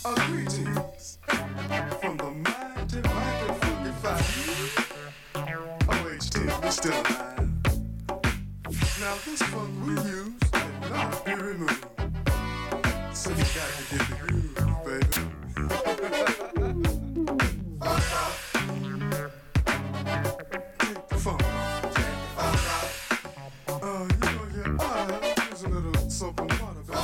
Greetings from the mighty, mighty funky fire. OHT, we're still alive. Now this funk we use cannot be removed. So you got to get the groove, baby. Take the funk. You know your eye, use a little soap and water, baby.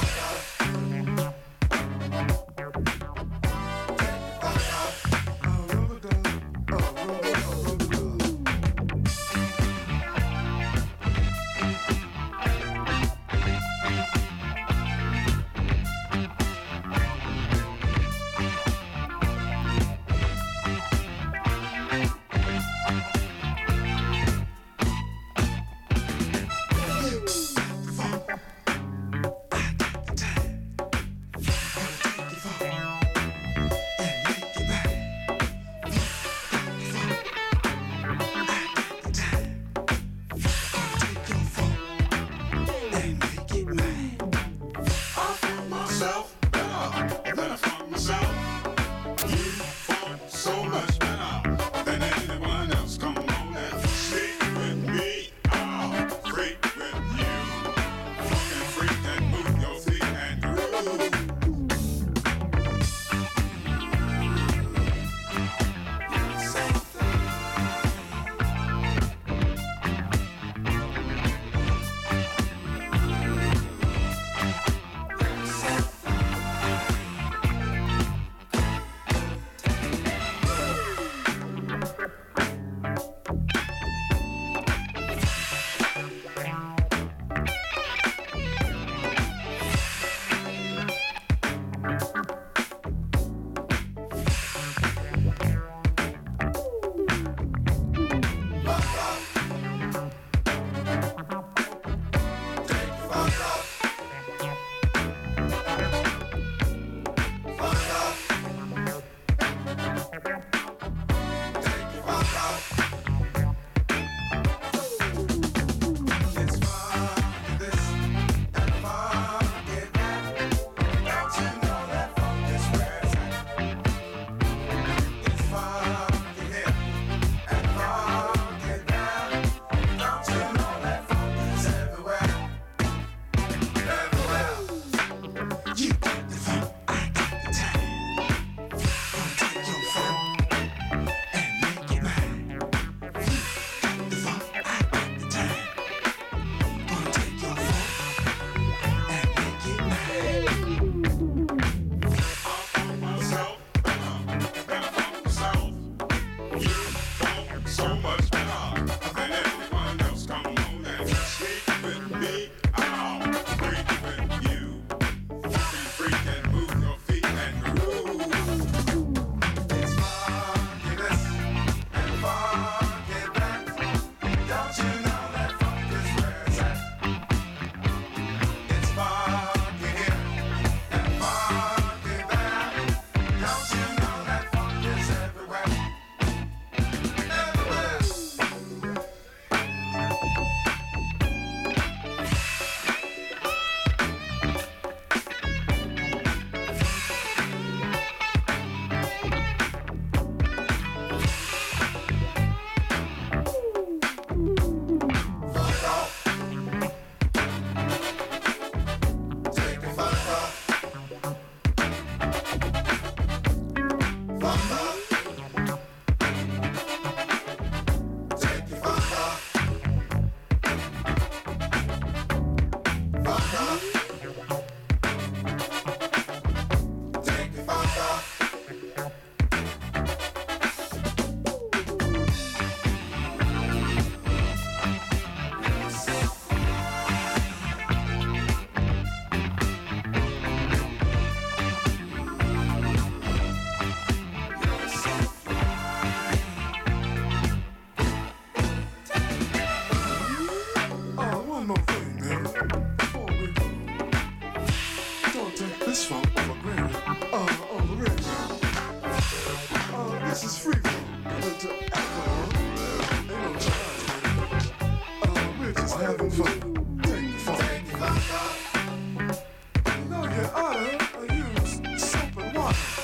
Having fun. Take the fun. You know you oughta use soap and water.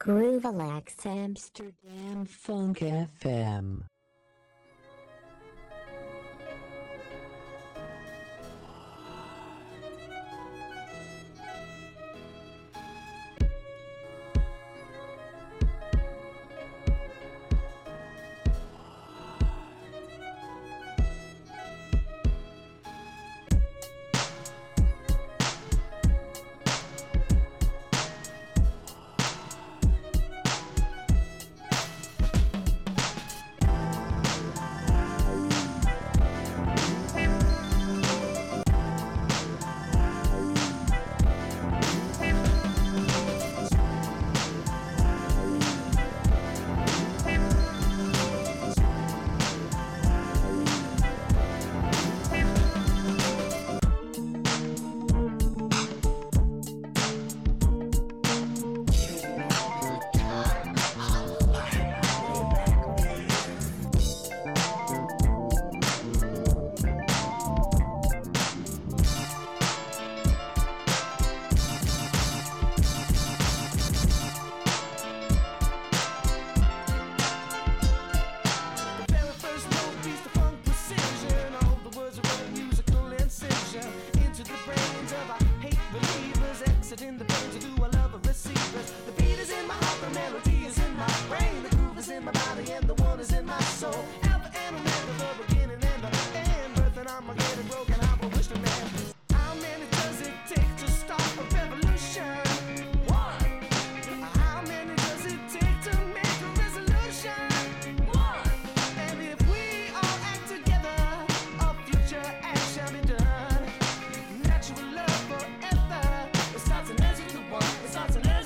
Groovalax Amsterdam Funk FM.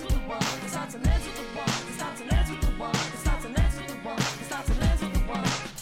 It starts and ends with the one.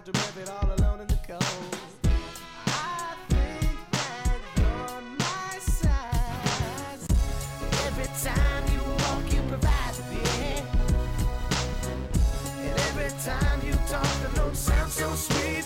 to rev it all alone in the cold. I think that you're my size. Every time you walk, you provide fear. And every time you talk, the notes sound so sweet.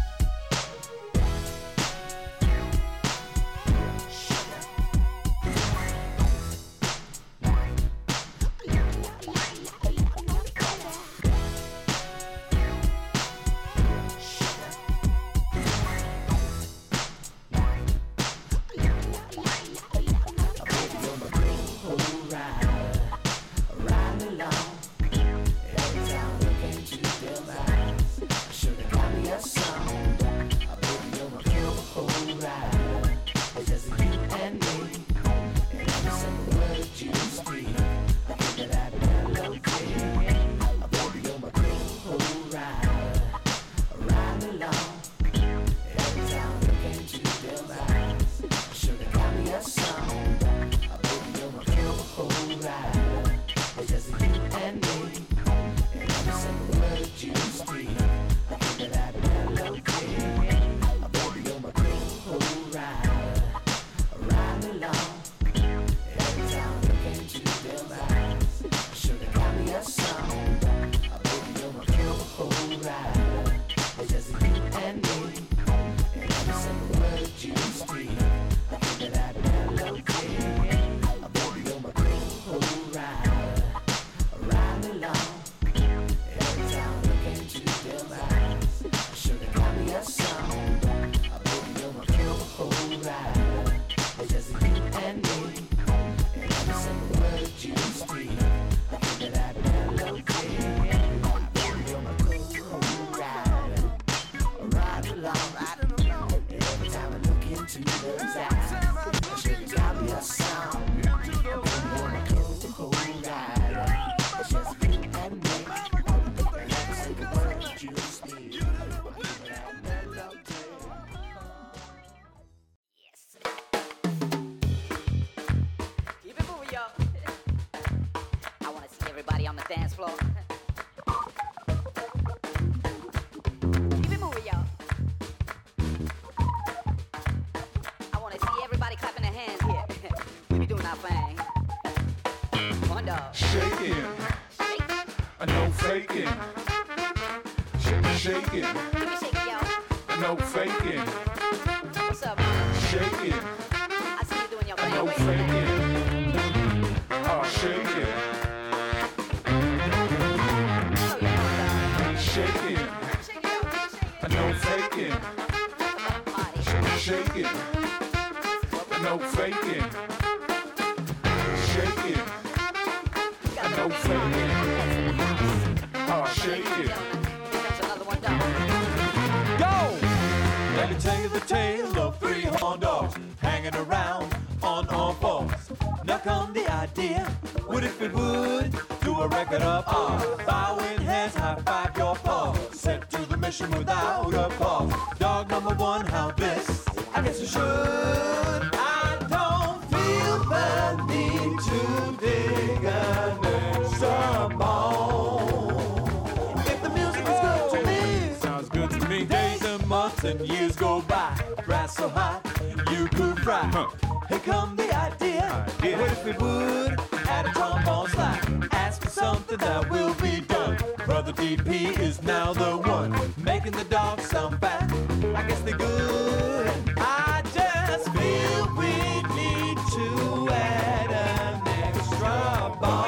And years go by, brass so hot, you could fry. Here come the idea. What if we would add a trombone slide? Ask for something that will be done. Brother DP is now the one making the dogs sound fat. I guess they're good. I just feel we need to add an extra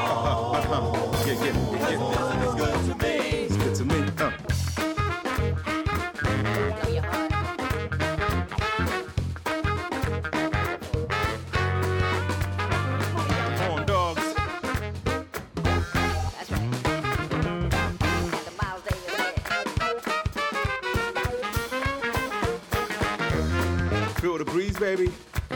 bone. Because music is good to me. It's good to me. Feel the breeze, baby.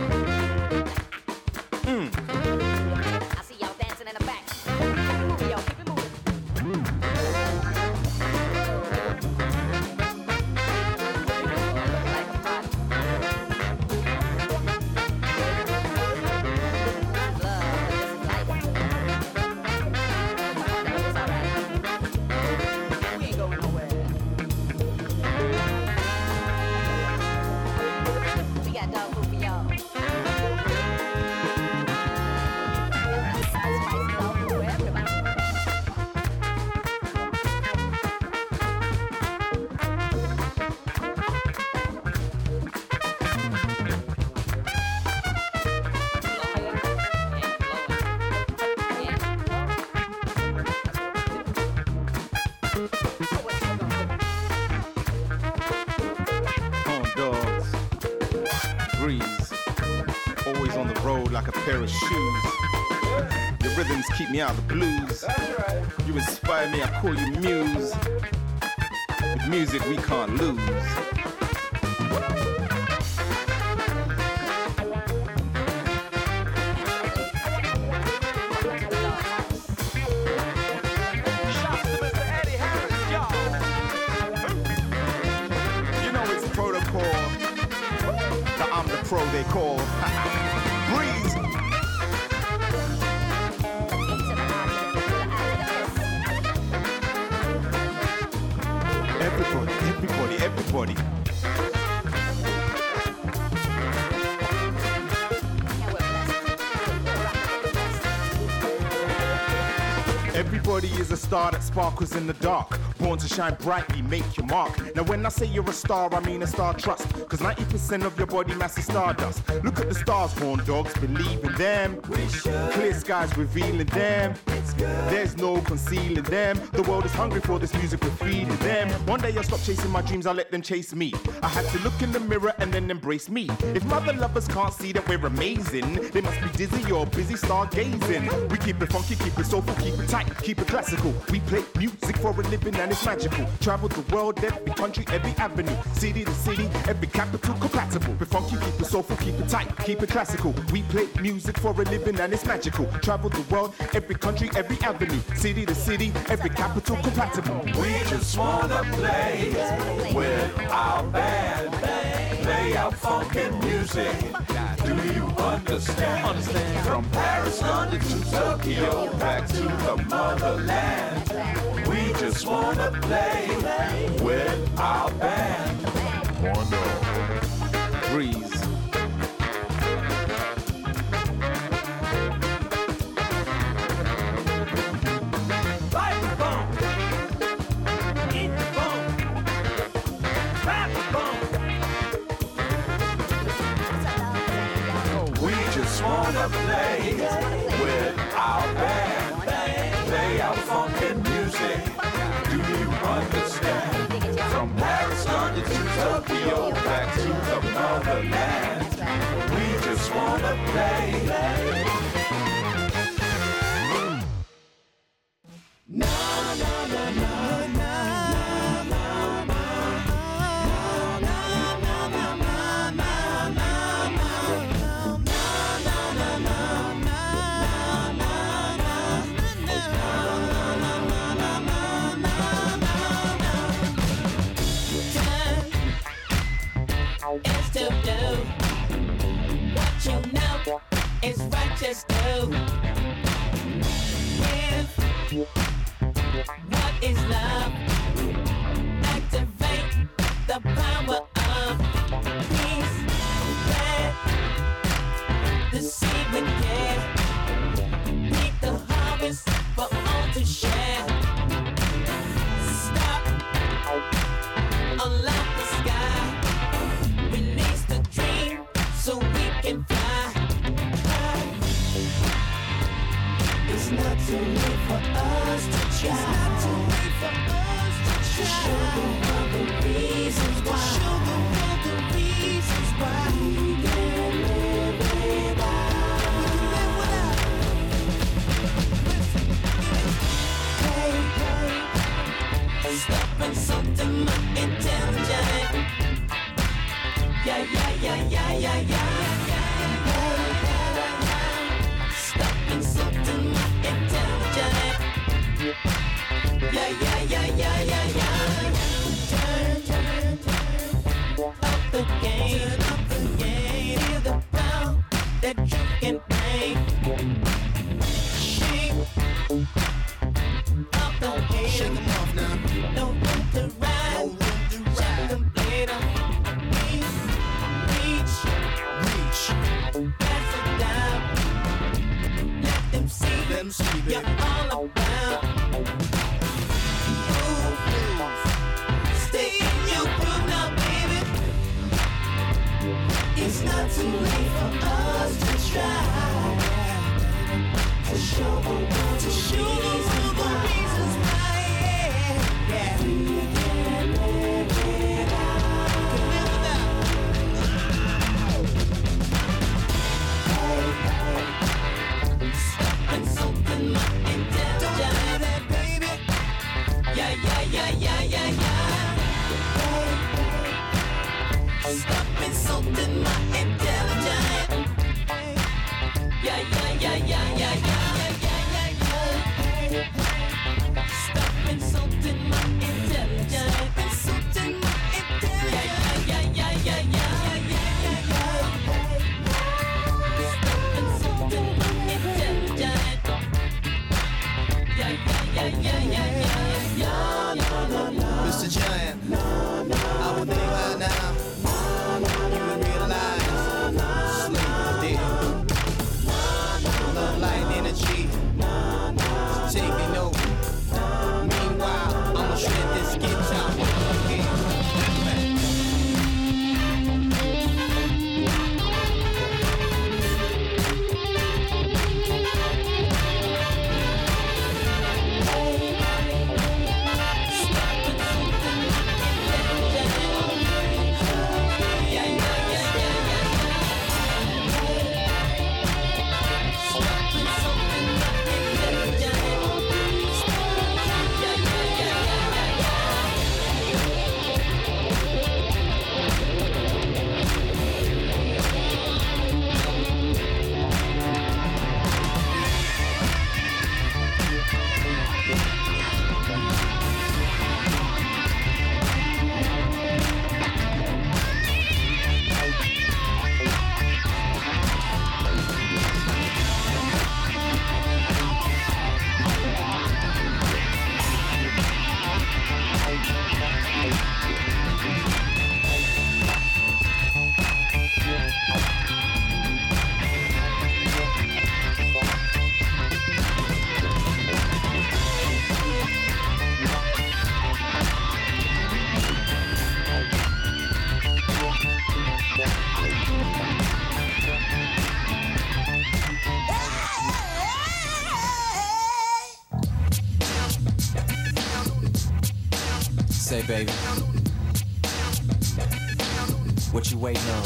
I see y'all dancing in the back. Y'all keep it moving. Breeze, always on the road like a pair of shoes. Your rhythms keep me out of the blues. You inspire me, I call you muse. With music we can't lose. Pro they call Breeze. Everybody, everybody, everybody. Everybody is a star that sparkles in the dark. Born to shine brightly, make your mark. Now when I say you're a star, I mean a star trust. Cause 90% of your body mass is stardust. Look at the stars, born dogs, believe in them. We should. Clear skies revealing them. It's good. There's no concealing them. The world is hungry for this music, we're feeding them. One day I'll stop chasing my dreams, I'll let them chase me. I had to look in the mirror and then embrace me. If mother lovers can't see that we're amazing, they must be dizzy or busy stargazing. We keep it funky, keep it soulful, keep it tight, keep it classical. We play music for a living and it's magical. Travel the world, every country, every avenue. City to city, every capital compatible. We're funky, keep it soulful, keep it tight, keep it classical. We play music for a living and it's magical. Travel the world, every country, every avenue. City to city, every capital compatible. We just wanna play with our band. Play our funky music. Do you understand? From Paris, London to Tokyo, back to the motherland. We just wanna play with our band. Breeze. Wanna play with our band, play our funky music. Do you understand? From Paris, London to Tokyo, back to the motherland. We just wanna play. No, no, no, no, no. Is to do what you know is right, just do. Give what is love. Activate the power of peace. Plant the seed with care. Reap the harvest for all to share. Stop, unlock the sky. Release the dream so we can fly. It's not too late for us to try. It's not too late for us to try. Show the world the reasons why. Show the world the reasons why. We can live without. We can live without. Hey, stopping something more intelligent. Yeah, yeah, yeah, yeah, yeah, yeah, yeah. Stopping something more intelligent. Yeah, yeah, yeah, yeah, yeah, yeah. Turn up the game, feel the power that you can make. Shake up the head, shake 'em off now. No room to ride, check them later. Pass it down. Let them see you're all about. Move, stay in your groove now, baby. It's not too late for us to try. To show the world the reasons why. Yeah. We can live without. say, baby? What you waiting on?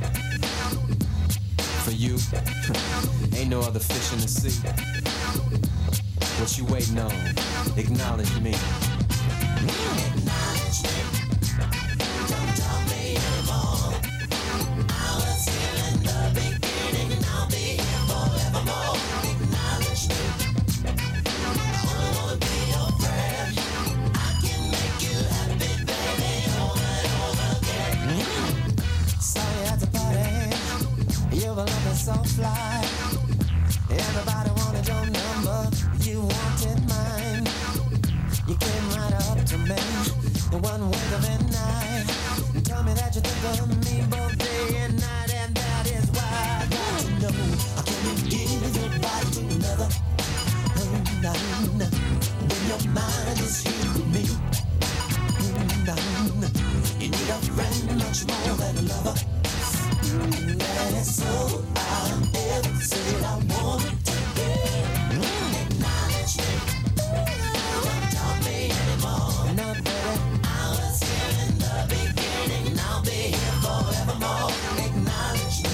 For you? Ain't no other fish in the sea. What you waiting on? Acknowledge me. Acknowledge me. Don't tell me anymore. I was here in the beginning and I'll be here forevermore. Acknowledge me. I wanna be your friend. I can make you happy, baby, over and over again. Saw you at the party. You were looking so fly. Everybody wanted your number. You wanted mine. You came right up to me in one wink of an eye and told me that you think of me both day and night, and that is why I got to know I can't give your body to another. When your mind is here with me, you need a friend much more than a lover. That's all I ever said I wanted to be. Acknowledge me. Don't talk me anymore. No, baby. I was here in the beginning and I'll be here forevermore. Acknowledge me.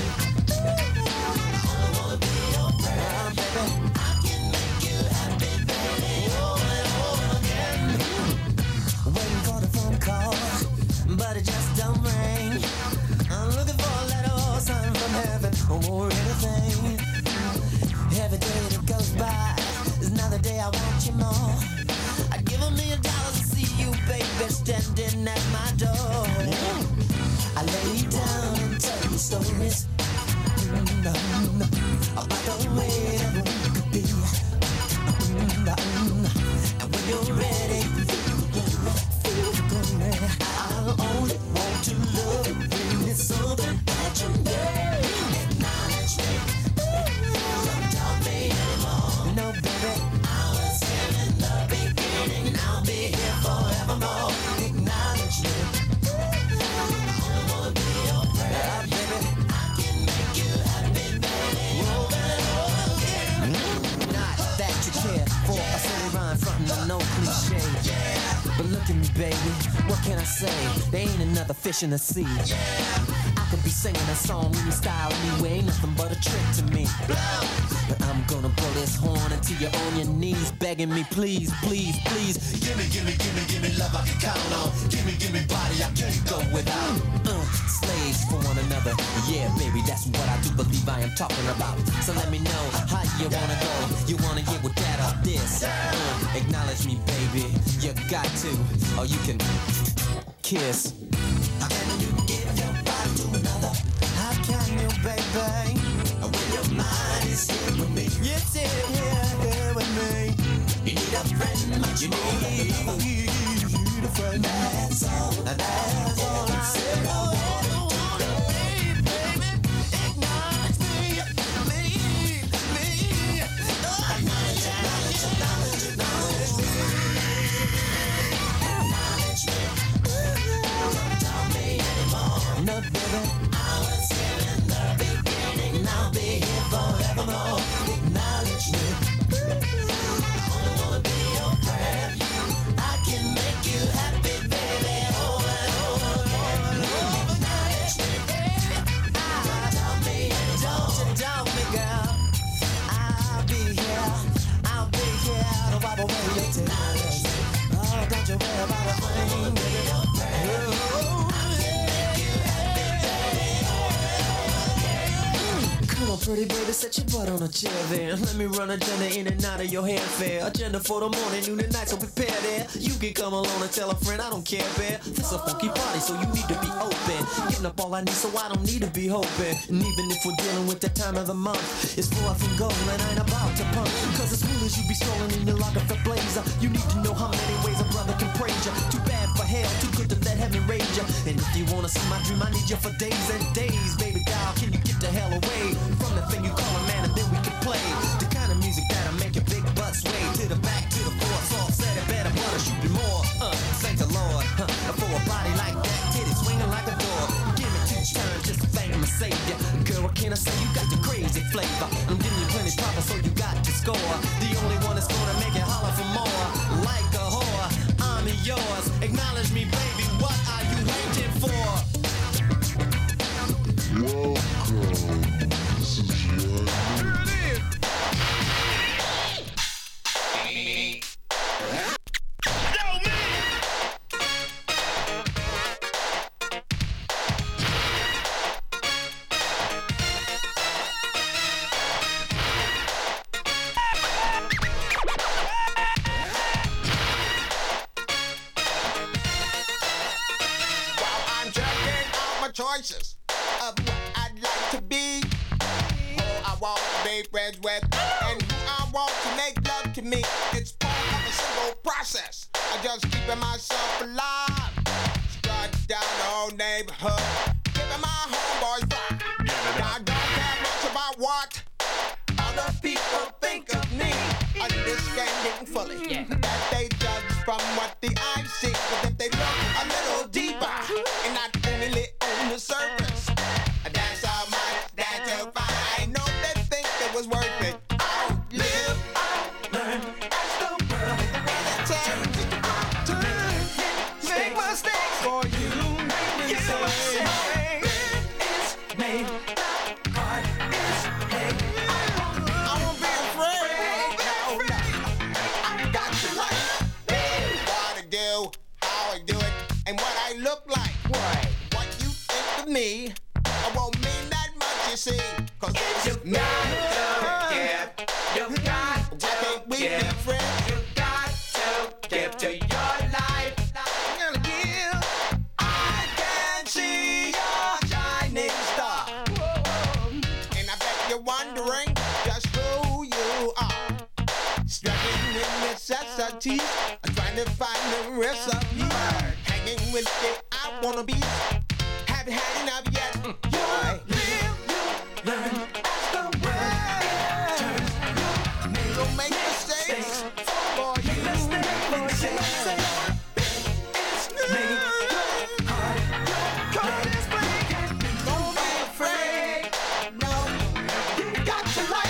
I wanna be your friend, baby. I can make you happy, baby, over and over again. Waiting for the phone call, but it just don't ring. I'm looking for a letter or something from heaven or anything. Every day that goes by is another day I want you more. I'd give $1 million to see you, baby, standing at my door. I lay you down and tell you stories about the way that we could be. And when you're ready, feel the glory. I only want to love you. It's something that you need. Acknowledge me. Don't talk me anymore. No, baby. I was here in the beginning and I'll be here forevermore. Acknowledge me. I wanna be your friend, baby. I can make you happy, baby, over and over again. Not that you care for a silly rhyme frontin' no cliche. But look at me, baby, what can I say? There ain't another fish in the sea. I could be singing a song in your style anyway, ain't nothing but a trick to me. But I'm gonna blow this horn until you're on your knees, begging me, please, please, please. Give me love I can count on. Give me body I can't go without. Slaves for one another, yeah, baby, that's what I do believe I am talking about. So let me know how you wanna go. You wanna get with that or this? Acknowledge me, baby, you got to, or you can kiss. How can you give your body to another? How can you, baby? When your mind is here with me, it's here with me. You need a friend, much you need a friend. That's all I said. I want to do, baby. Acknowledge me. Acknowledge me. Don't tell me anymore. No, baby. I was here in the beginning and I'll be here forevermore. Acknowledge me. I wanna be your friend. I can make you happy, baby, over and over again. Acknowledge me. Don't tell me anymore. Don't you doubt me, girl. I'll be here. Don't wipe away your tears. Oh, don't you worry about a thing, baby. Come on, pretty baby, set your butt on a chair there. Let me run agenda in and out of your hair fair. Agenda for the morning, noon and night, so prepare there. You can come along and tell a friend, I don't care, bear. This a funky party, so you need to be open. Getting up all I need, so I don't need to be hoping. And even if we're dealing with that time of the month, it's full from gold and I ain't about to pump. Cause as cool as you be strolling in your locker for blazer, you need to know how many ways a brother can praise you. Too bad for hell, too good to let heaven rage you. And if you wanna see my dream, I need you for days and days. Baby doll, can you get the hell away from the thing you call a man, and then we can play the kind of music that'll make your big butt sway to the back, to the floor. Soft said it better, wanna shoot me more. Thank the Lord for a body like that, titty swinging like a door. Give me 2 turns just to thank my savior. Girl, what can I say? You got the crazy flavor. I'm giving you plenty proper, so you got to score. The only one that's gonna make it holler for more. Like a whore, I'm yours. Acknowledge me, wishes of what I'd like to be, who I want to be friends with, and who I want to make love to me. It's part of a simple process. I just keeping myself alive. Strut down the whole neighborhood, giving my homeboys vibe. Now I don't care much about what other people think of me, understanding fully that they judge from what the eyes see. But if they look a little deeper and not only on the surface, that's how much that you'll find. I know they think it was worth it. I'll live, I'll learn as the world turns. Make mistakes for you. You say it's made, the card is paid. I won't be afraid. No, I got to like what I do, how I do it, and what I look like. What you think of me, I won't mean that much, you see. Cause it's me. You got to can't we be friends? You got to give to your life. I can see your shining star. And I bet you're wondering just who you are. Struggling with necessities, trying to find the recipe. Hanging with the I wanna be. Haven't had enough yet. You live, you learn as the world turns. You don't make mistakes for you. It's me. Don't be afraid. No, you got to like.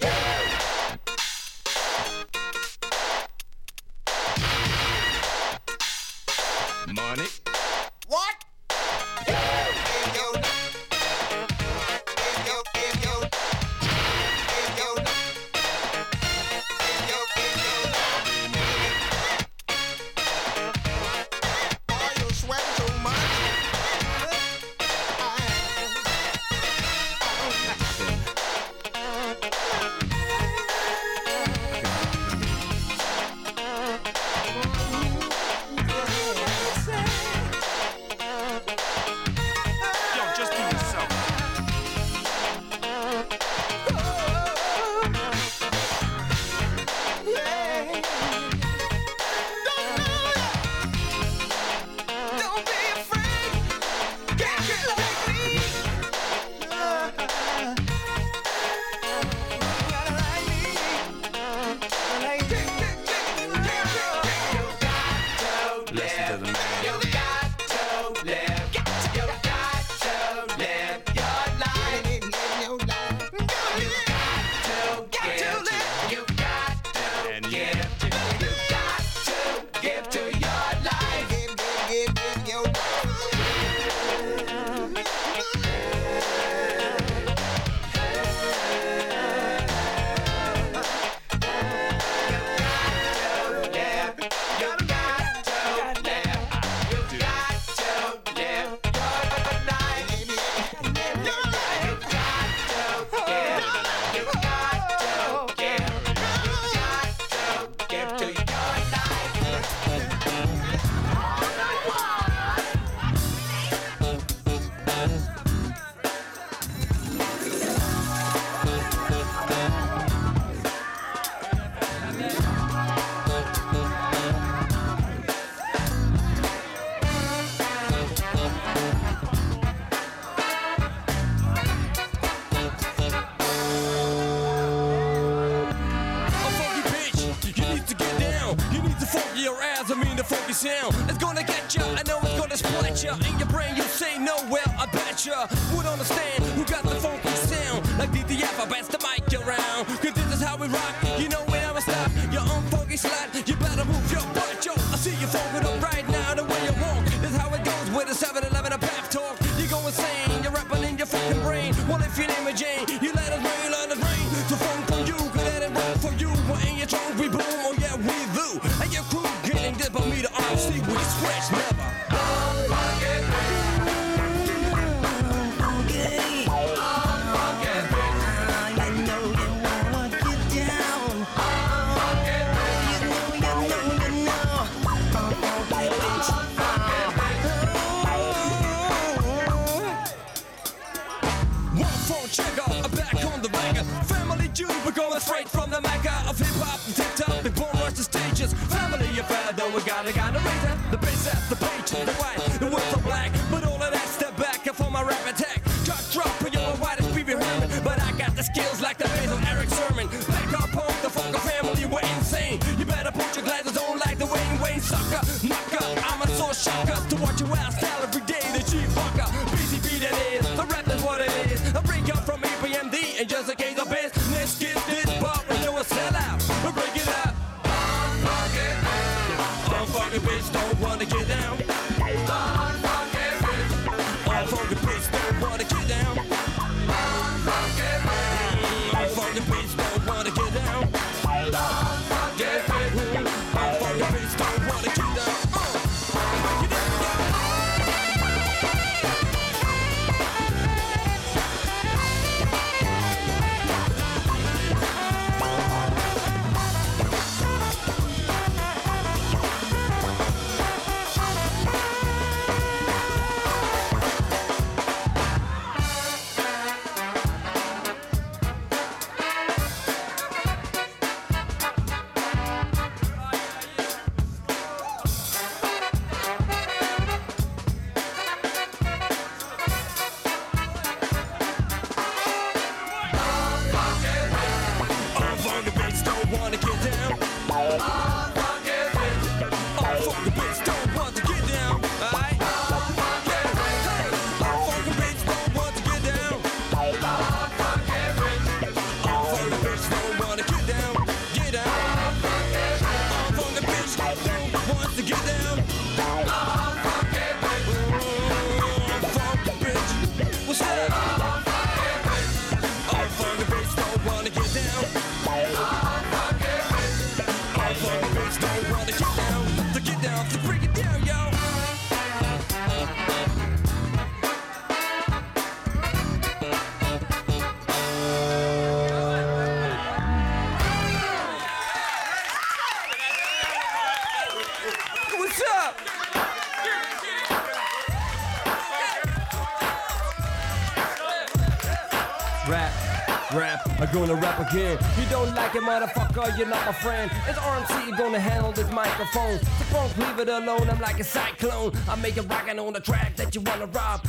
Money. What? sound. It's gonna get ya, I know it's gonna split ya. In your brain you say no, well I betcha would understand who got the funky sound. Like DDF, I pass the mic around. Cause this is how we rock, you know we never stop. You're on funky slide, you better move your butt, yo. I see you folded up right now the way you walk. This is how it goes with a 7-Eleven, a pep talk. You go insane, you're rapping in your fucking brain. Well if your name is Jane, you let us rain, let us rain. So funk for you, could let it roll for you. When in your trunk we boom, oh yeah we do. And your crew getting this by me to RC with a scratch never. check out, I'm back on the record. Family June, we're going straight from the mecca of hip hop and TikTok. We born rush the stages. Family affair, though we gotta raise it. The bass at the page, the white, the words are black. But all of that step back for my rap attack. Drop, for your white as Pee-wee Herman. But I got the skills like the bass of Eric Sermon. Back up home, the Funker family, we're insane. You better put your glasses on like the Wayne sucker. Knocker, I'm a source shocker. To watch your ass style every day, the cheap fucker. BCB that is, the rap is what it is. I break up from EPMD and just in case of business. Get this, but we do a sellout. We break it up. Funky bitch don't wanna get down. Funky bitch don't wanna get down. Funky bitch don't wanna get down. Funky bitch don't wanna get down. I'm gonna rap again. You don't like it, motherfucker, you're not my friend. It's RMC gonna handle this microphone. The funk, leave it alone, I'm like a cyclone. I make it rockin' on the track that you wanna rob.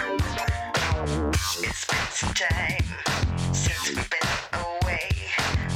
It's been some time since we've been away.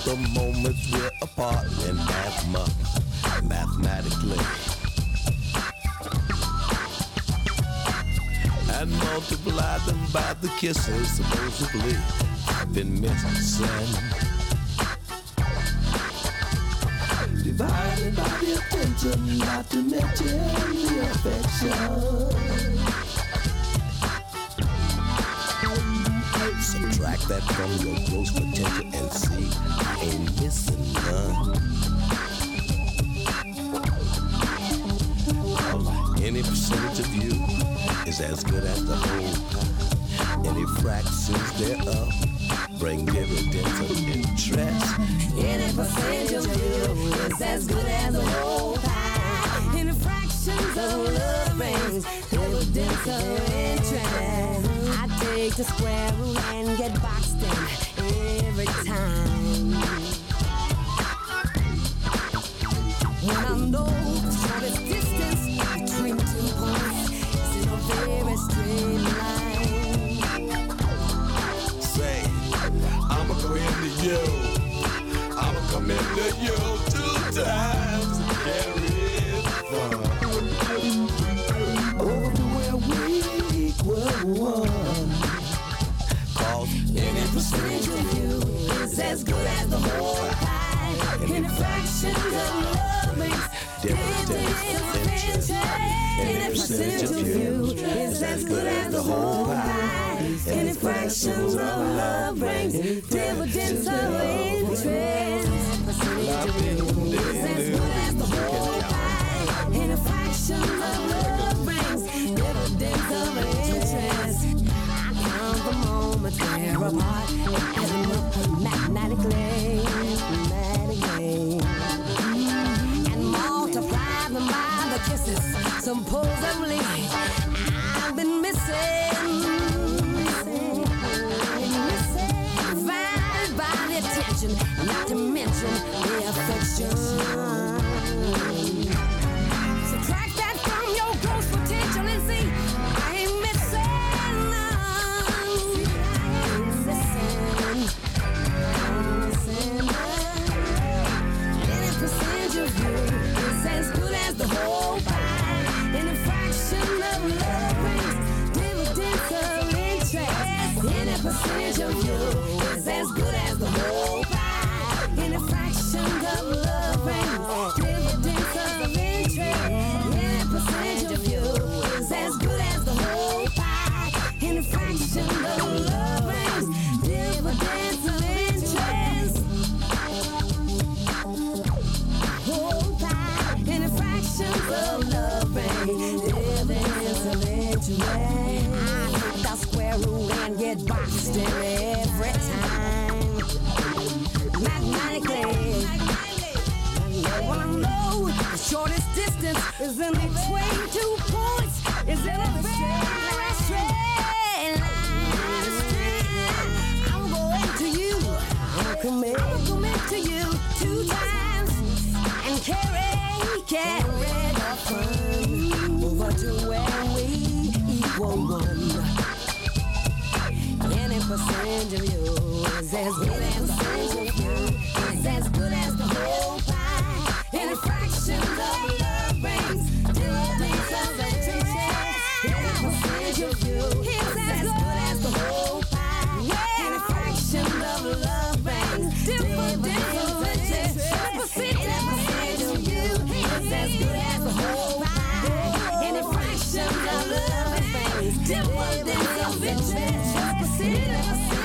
the moments we're apart and add them up mathematically. And multiply them by the kisses supposedly been missing. Divided by the attention, not to mention the affection. Subtract that from your gross potential and see I ain't missing none. Any percentage of you is as good as the whole. Any fractions thereof bring dividends of interest. Any percentage of you is as good as the whole pie. Any fractions of love brings dividends of interest. I take the square root and get boxed in every time. When I know the shortest distance between 2 points is in a very straight line. Say, I'ma go into you. I'ma come into you 2 times and carry it far. Over to where we equal one. Cause any percentage of you is as good as the whole pie. Any fraction of love makes dividends of interest. Any percentage of you is as good as the whole pie. Any fractions of love brings dividends of interest. Percentage of you is as good as the whole pie. Any fraction of love brings dividends of interest. I count the moments we're apart and look mathematically, and multiply them by the kisses. Supposedly, I've been missing. Divided by the attention, not to mention the affection. Subtract that from your gross potential and see I ain't missing none. Any percentage of you is as good as the whole pie. Any fraction of love brings dividends of interest. Any percentage of you is as good as the whole pie. Any fraction of love brings dividends of interest. Any percentage of you is as good as the whole pie. Any fraction of love brings dividends of interest. Whole pie. Any fractions of love brings dividends of interest. I take the square root and get boxed in every time. Mathematically, well, I know the shortest distance is in between 2 points. Is in a very straight line. I'm going to you. I'm coming to you 2 times and carry the fun over to where we equal one. Any percentage of you is as good as the whole pie. Is as good as the whole pie. Any fraction of love brings dividends of interest. Any percentage of you is as good as the whole pie. Any fraction of love brings dividends of interest. Any percentage of you is as good as the whole pie. Any fraction of love brings dividends of interest. Any percentage